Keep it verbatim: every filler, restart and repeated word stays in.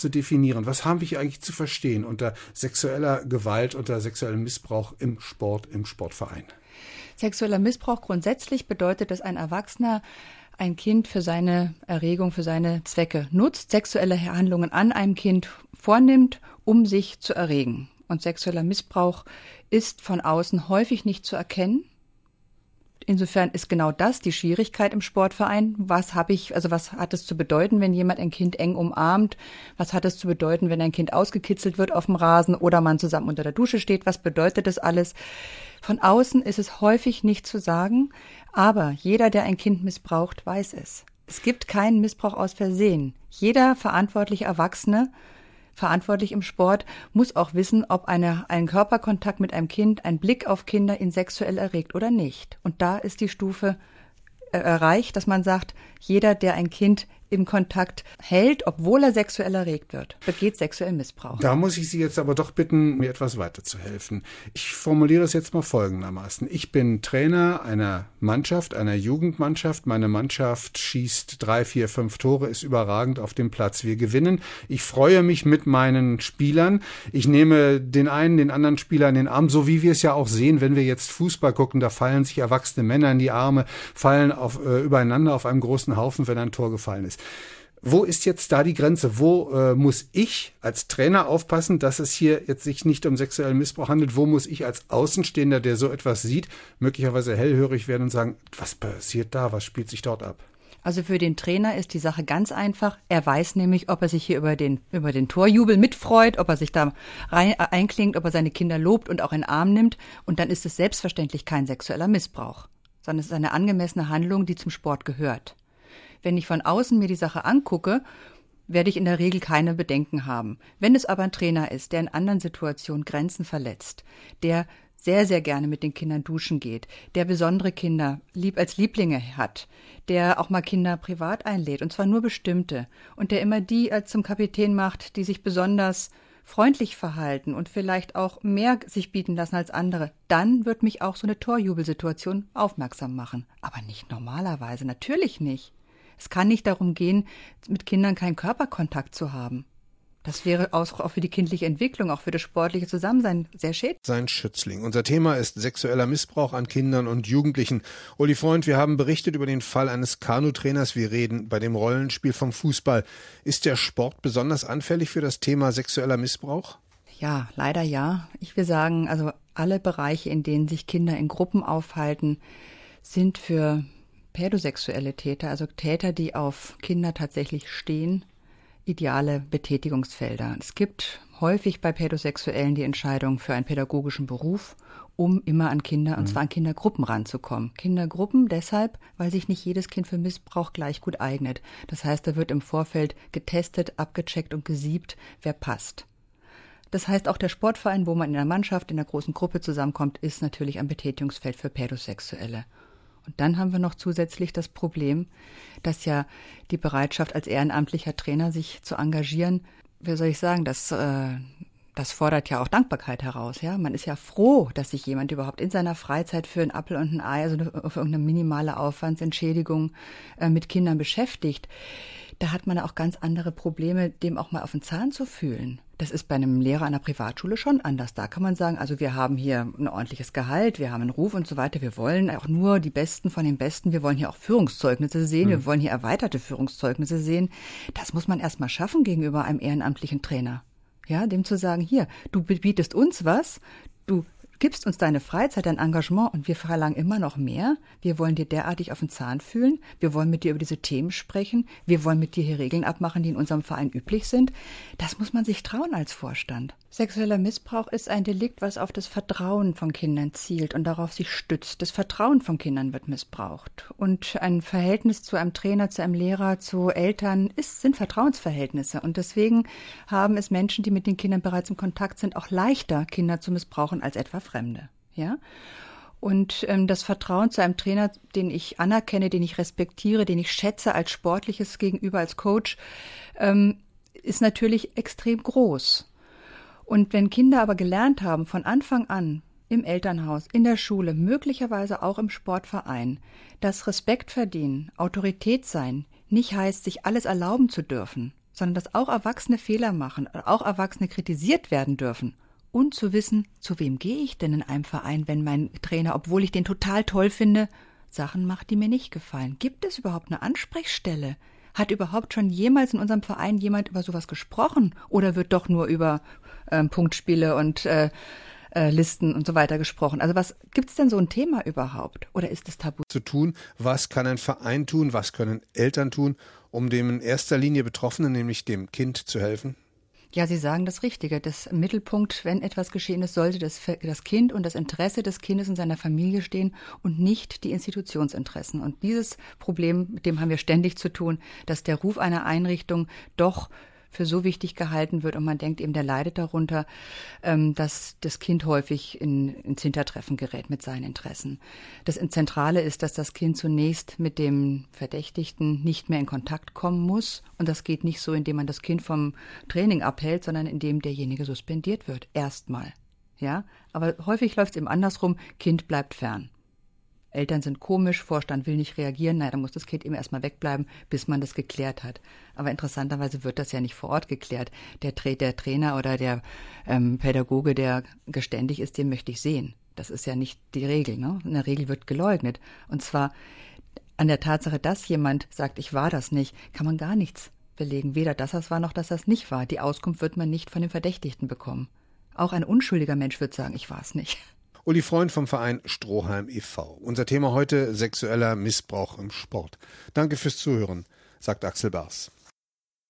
zu definieren. Was haben wir hier eigentlich zu verstehen unter sexueller Gewalt, unter sexuellem Missbrauch im Sport, im Sportverein? Sexueller Missbrauch grundsätzlich bedeutet, dass ein Erwachsener ein Kind für seine Erregung, für seine Zwecke nutzt, sexuelle Handlungen an einem Kind vornimmt, um sich zu erregen. Und sexueller Missbrauch ist von außen häufig nicht zu erkennen. Insofern ist genau das die Schwierigkeit im Sportverein. Was habe ich, also was hat es zu bedeuten, wenn jemand ein Kind eng umarmt? Was hat es zu bedeuten, wenn ein Kind ausgekitzelt wird auf dem Rasen oder man zusammen unter der Dusche steht? Was bedeutet das alles? Von außen ist es häufig nicht zu sagen, aber jeder, der ein Kind missbraucht, weiß es. Es gibt keinen Missbrauch aus Versehen. Jeder verantwortliche Erwachsene, verantwortlich im Sport, muss auch wissen, ob eine, ein Körperkontakt mit einem Kind, ein Blick auf Kinder ihn sexuell erregt oder nicht. Und da ist die Stufe äh, erreicht, dass man sagt, jeder, der ein Kind im Kontakt hält, obwohl er sexuell erregt wird, begeht sexuellen Missbrauch. Da muss ich Sie jetzt aber doch bitten, mir etwas weiterzuhelfen. Ich formuliere es jetzt mal folgendermaßen. Ich bin Trainer einer Mannschaft, einer Jugendmannschaft. Meine Mannschaft schießt drei, vier, fünf Tore, ist überragend auf dem Platz. Wir gewinnen. Ich freue mich mit meinen Spielern. Ich nehme den einen, den anderen Spieler in den Arm, so wie wir es ja auch sehen, wenn wir jetzt Fußball gucken. Da fallen sich erwachsene Männer in die Arme, fallen auf, äh, übereinander auf einem großen Haufen, wenn ein Tor gefallen ist. Wo ist jetzt da die Grenze? Wo äh, muss ich als Trainer aufpassen, dass es hier jetzt sich nicht um sexuellen Missbrauch handelt? Wo muss ich als Außenstehender, der so etwas sieht, möglicherweise hellhörig werden und sagen, was passiert da? Was spielt sich dort ab? Also für den Trainer ist die Sache ganz einfach. Er weiß nämlich, ob er sich hier über den, über den Torjubel mitfreut, ob er sich da rein, äh, einklingt, ob er seine Kinder lobt und auch in den Arm nimmt. Und dann ist es selbstverständlich kein sexueller Missbrauch, sondern es ist eine angemessene Handlung, die zum Sport gehört. Wenn ich von außen mir die Sache angucke, werde ich in der Regel keine Bedenken haben. Wenn es aber ein Trainer ist, der in anderen Situationen Grenzen verletzt, der sehr, sehr gerne mit den Kindern duschen geht, der besondere Kinder lieb als Lieblinge hat, der auch mal Kinder privat einlädt, und zwar nur bestimmte, und der immer die als zum Kapitän macht, die sich besonders freundlich verhalten und vielleicht auch mehr sich bieten lassen als andere, dann wird mich auch so eine Torjubelsituation aufmerksam machen. Aber nicht normalerweise, natürlich nicht. Es kann nicht darum gehen, mit Kindern keinen Körperkontakt zu haben. Das wäre auch für die kindliche Entwicklung, auch für das sportliche Zusammensein sehr schädlich. Sein Schützling. Unser Thema ist sexueller Missbrauch an Kindern und Jugendlichen. Uli Freund, wir haben berichtet über den Fall eines Kanutrainers. Wir reden bei dem Rollenspiel vom Fußball. Ist der Sport besonders anfällig für das Thema sexueller Missbrauch? Ja, leider ja. Ich will sagen, also alle Bereiche, in denen sich Kinder in Gruppen aufhalten, sind für pädosexuelle Täter, also Täter, die auf Kinder tatsächlich stehen, ideale Betätigungsfelder. Es gibt häufig bei Pädosexuellen die Entscheidung für einen pädagogischen Beruf, um immer an Kinder, und zwar an Kindergruppen ranzukommen. Kindergruppen deshalb, weil sich nicht jedes Kind für Missbrauch gleich gut eignet. Das heißt, da wird im Vorfeld getestet, abgecheckt und gesiebt, wer passt. Das heißt, auch der Sportverein, wo man in der Mannschaft, in der großen Gruppe zusammenkommt, ist natürlich ein Betätigungsfeld für Pädosexuelle. Und dann haben wir noch zusätzlich das Problem, dass ja die Bereitschaft als ehrenamtlicher Trainer sich zu engagieren, wie soll ich sagen, das, äh, das fordert ja auch Dankbarkeit heraus. Ja, man ist ja froh, dass sich jemand überhaupt in seiner Freizeit für einen Apfel und ein Ei, also für irgendeine minimale Aufwandsentschädigung äh, mit Kindern beschäftigt. Da hat man auch ganz andere Probleme, dem auch mal auf den Zahn zu fühlen. Das ist bei einem Lehrer einer Privatschule schon anders. Da kann man sagen, also wir haben hier ein ordentliches Gehalt, wir haben einen Ruf und so weiter. Wir wollen auch nur die Besten von den Besten. Wir wollen hier auch Führungszeugnisse sehen. Mhm. Wir wollen hier erweiterte Führungszeugnisse sehen. Das muss man erst mal schaffen gegenüber einem ehrenamtlichen Trainer. Ja, dem zu sagen, hier, du bietest uns was, du gibst uns deine Freizeit, dein Engagement und wir verlangen immer noch mehr. Wir wollen dir derartig auf den Zahn fühlen. Wir wollen mit dir über diese Themen sprechen. Wir wollen mit dir hier Regeln abmachen, die in unserem Verein üblich sind. Das muss man sich trauen als Vorstand. Sexueller Missbrauch ist ein Delikt, was auf das Vertrauen von Kindern zielt und darauf sich stützt. Das Vertrauen von Kindern wird missbraucht. Und ein Verhältnis zu einem Trainer, zu einem Lehrer, zu Eltern ist, sind Vertrauensverhältnisse. Und deswegen haben es Menschen, die mit den Kindern bereits im Kontakt sind, auch leichter, Kinder zu missbrauchen als etwa Fremde. Ja? Und ähm, das Vertrauen zu einem Trainer, den ich anerkenne, den ich respektiere, den ich schätze als sportliches Gegenüber, als Coach, ähm, ist natürlich extrem groß. Und wenn Kinder aber gelernt haben, von Anfang an, im Elternhaus, in der Schule, möglicherweise auch im Sportverein, dass Respekt verdienen, Autorität sein, nicht heißt, sich alles erlauben zu dürfen, sondern dass auch Erwachsene Fehler machen, auch Erwachsene kritisiert werden dürfen. Und zu wissen, zu wem gehe ich denn in einem Verein, wenn mein Trainer, obwohl ich den total toll finde, Sachen macht, die mir nicht gefallen. Gibt es überhaupt eine Ansprechstelle? Hat überhaupt schon jemals in unserem Verein jemand über sowas gesprochen? Oder wird doch nur über ähm, Punktspiele und äh, äh, Listen und so weiter gesprochen? Also was gibt's denn so ein Thema überhaupt? Oder ist es tabu? Zu tun, was kann ein Verein tun, was können Eltern tun, um dem in erster Linie Betroffenen, nämlich dem Kind, zu helfen? Ja, Sie sagen das Richtige. Das Mittelpunkt, wenn etwas geschehen ist, sollte das, das Kind und das Interesse des Kindes und seiner Familie stehen und nicht die Institutionsinteressen. Und dieses Problem, mit dem haben wir ständig zu tun, dass der Ruf einer Einrichtung doch für so wichtig gehalten wird und man denkt eben, der leidet darunter, dass das Kind häufig in, ins Hintertreffen gerät mit seinen Interessen. Das Zentrale ist, dass das Kind zunächst mit dem Verdächtigten nicht mehr in Kontakt kommen muss und das geht nicht so, indem man das Kind vom Training abhält, sondern indem derjenige suspendiert wird, erstmal. Ja, aber häufig läuft es eben andersrum, Kind bleibt fern. Eltern sind komisch, Vorstand will nicht reagieren, naja, dann muss das Kind eben erstmal wegbleiben, bis man das geklärt hat. Aber interessanterweise wird das ja nicht vor Ort geklärt. Der, der Trainer oder der ähm, Pädagoge, der geständig ist, den möchte ich sehen. Das ist ja nicht die Regel, ne? In der Regel wird geleugnet. Und zwar an der Tatsache, dass jemand sagt, ich war das nicht, kann man gar nichts belegen. Weder, dass das war, noch, dass das nicht war. Die Auskunft wird man nicht von dem Verdächtigten bekommen. Auch ein unschuldiger Mensch wird sagen, ich war es nicht. Uli Freund vom Verein Stroheim e V Unser Thema heute: sexueller Missbrauch im Sport. Danke fürs Zuhören, sagt Axel Bars.